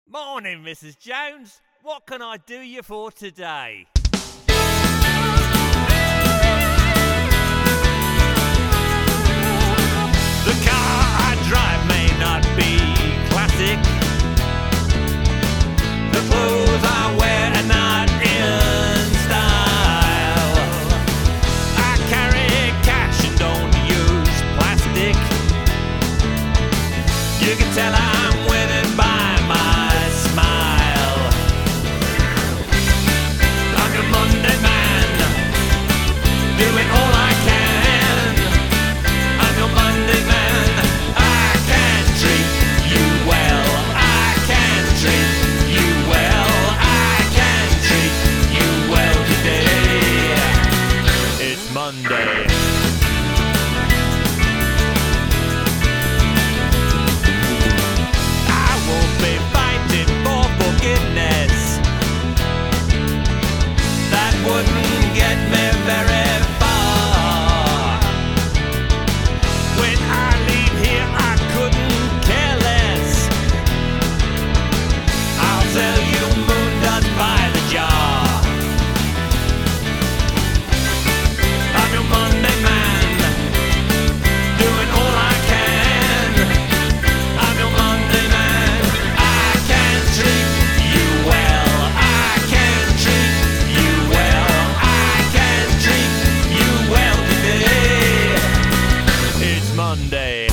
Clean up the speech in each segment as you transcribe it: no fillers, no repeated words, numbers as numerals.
Morning, Mrs. Jones. What can I do you for today? The car I drive may not be classic. The clothes I wear are not in style. I carry cash and don't use plastic. You can tell I'm winning by my smile. I'm your Monday man, doing all I can. I'm your Monday man. I can treat you well. I can treat you well. I can treat you well today. It's Monday. Wouldn't get me very far. When I leave here I couldn't care less. I'll sell you moon dust by the jar. I'm your Monday man, doing all I can. I'm your Monday man. I can treat you well. I can treat you well. Monday.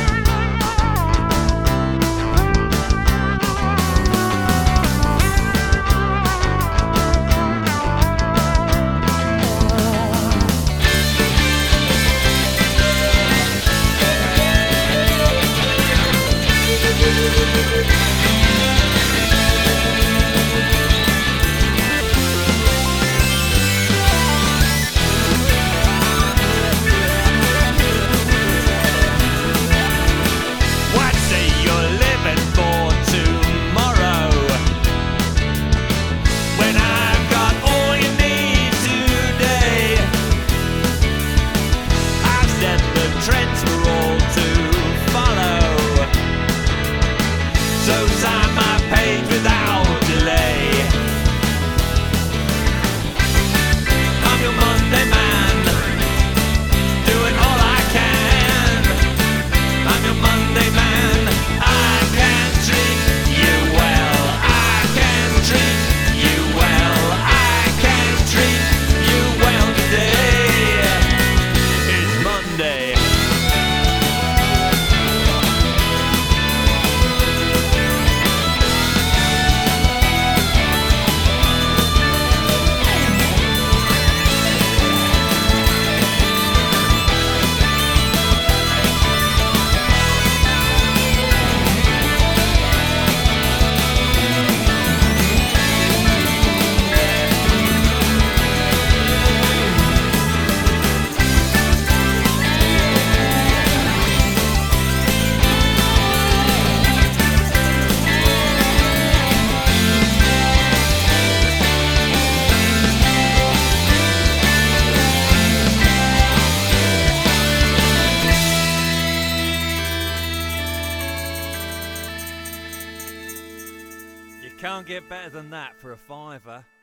Trends were all to follow, so sign my page without delay. I'm your Monday man, doing all I can. I'm your Monday man. I can treat you well. I can treat you well. I can treat you well today. It's Monday. You can't get better than that for a fiver.